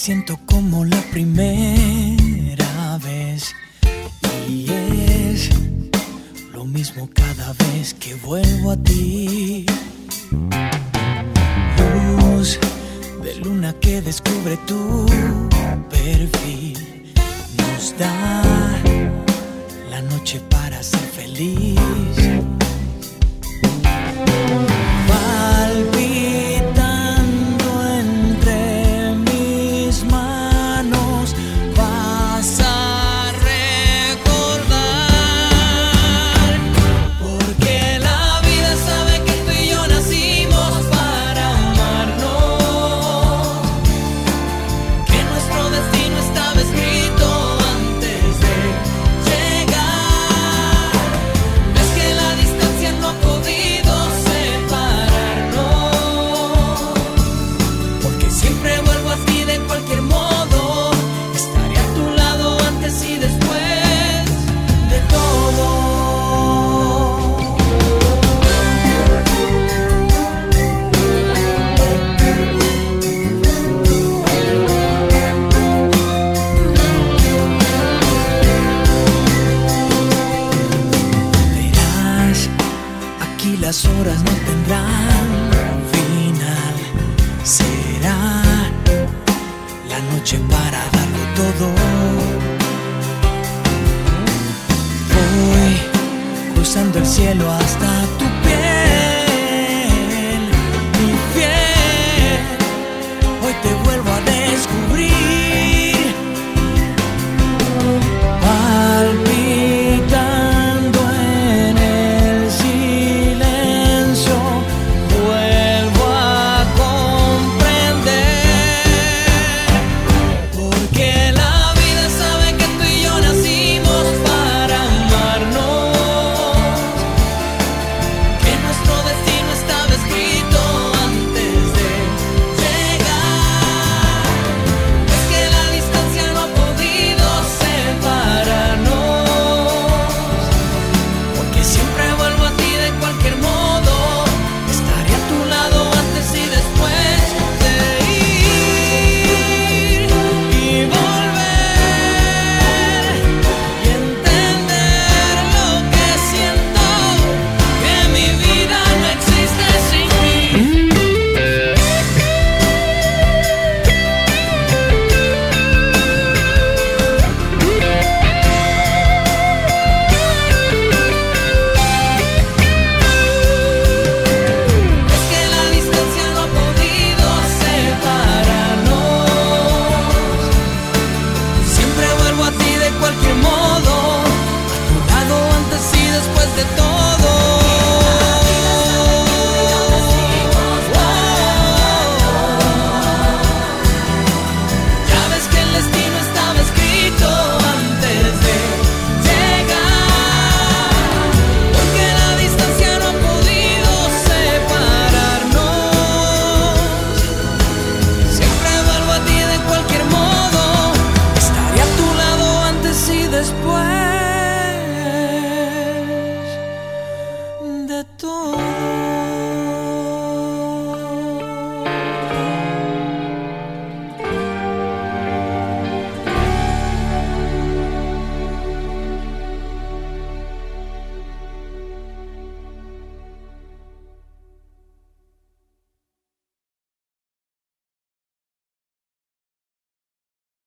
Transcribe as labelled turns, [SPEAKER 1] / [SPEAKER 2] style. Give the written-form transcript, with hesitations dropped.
[SPEAKER 1] siento como la primera vez y es lo mismo cada vez que vuelvo a ti. Luz de luna que descubre tu perfil nos da la noche para ser feliz. Las horas no tendrán final, será la noche para darlo todo. Voy cruzando el cielo hasta tu